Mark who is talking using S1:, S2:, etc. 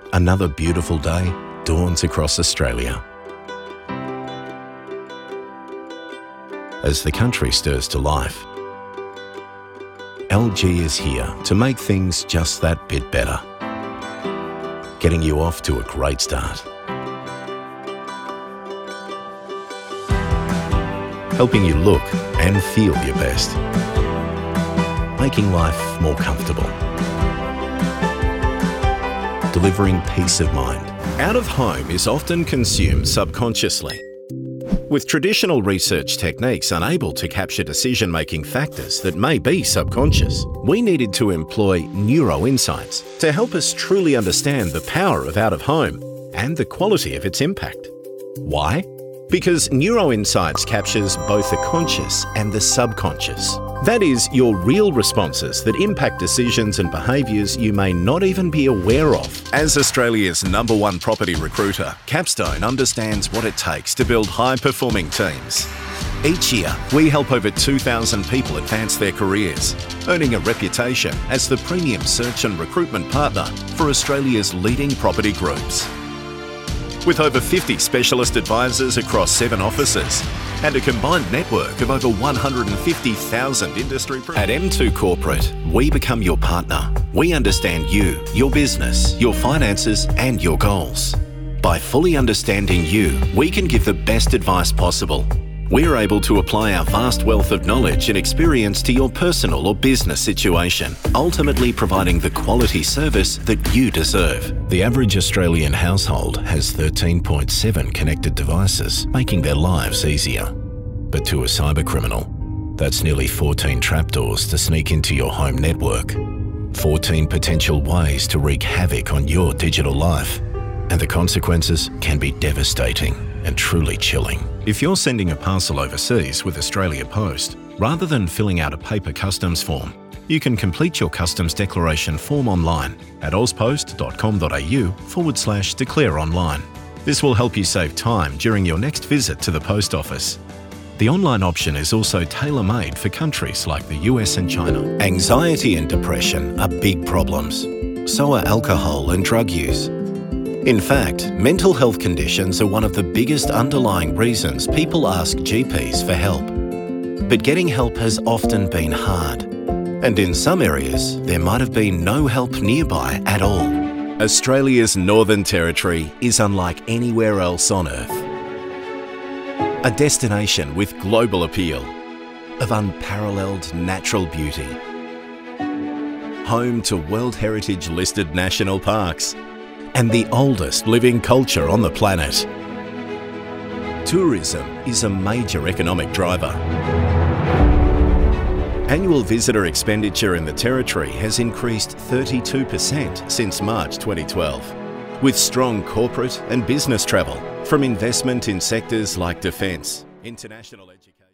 S1: another beautiful day dawns across Australia. As the country stirs to life, LG is here to make things just that bit better, getting you off to a great start. Helping you look and feel your best, making life more comfortable, delivering peace of mind. Out of home is often consumed subconsciously, with traditional research techniques unable to capture decision-making factors that may be subconscious. We needed to employ neuroinsights to help us truly understand the power of out of home and the quality of its impact. Why? Because neuroinsights captures both the conscious and the subconscious. That is, your real responses that impact decisions and behaviours you may not even be aware of. As Australia's #1 property recruiter, Capstone understands what it takes to build high-performing teams. Each year, we help over 2,000 people advance their careers, earning a reputation as the premium search and recruitment partner for Australia's leading property groups. With over 50 specialist advisors across 7 offices and a combined network of over 150,000 industry professionals. At M2 Corporate, we become your partner. We understand you, your business, your finances and your goals. By fully understanding you, we can give the best advice possible. We're able to apply our vast wealth of knowledge and experience to your personal or business situation, ultimately providing the quality service that you deserve. The average Australian household has 13.7 connected devices, making their lives easier. But to a cybercriminal, that's nearly 14 trapdoors to sneak into your home network, 14 potential ways to wreak havoc on your digital life, and the consequences can be devastating and truly chilling. If you're sending a parcel overseas with Australia Post, rather than filling out a paper customs form, you can complete your customs declaration form online at auspost.com.au/declare online. This will help you save time during your next visit to the post office. The online option is also tailor-made for countries like the US and China. Anxiety and depression are big problems. So are alcohol and drug use. In fact, mental health conditions are one of the biggest underlying reasons people ask GPs for help. But getting help has often been hard. And in some areas, there might have been no help nearby at all. Australia's Northern Territory is unlike anywhere else on Earth. A destination with global appeal, of unparalleled natural beauty. Home to World Heritage listed national parks, and the oldest living culture on the planet. Tourism is a major economic driver. Annual visitor expenditure in the Territory has increased 32% since March 2012, with strong corporate and business travel from investment in sectors like defence, international education.